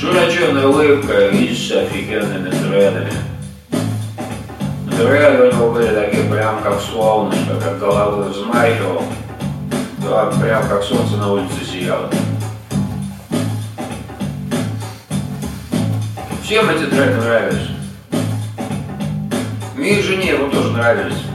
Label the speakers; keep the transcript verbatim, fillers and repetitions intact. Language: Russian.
Speaker 1: Широченная улыбка и с офигенными дредами. Дреды у него были такие прям как солнышко, как головы взмахивал. Да, прям как солнце на улице сияло. Всем эти дреды нравились. Мне и жене его тоже нравились.